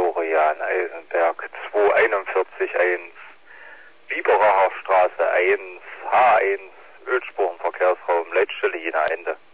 Florian Eisenberg 2411, Biberacher Straße 1, H1, Ölspurenverkehrsraum, Leitstelle Jena Ende.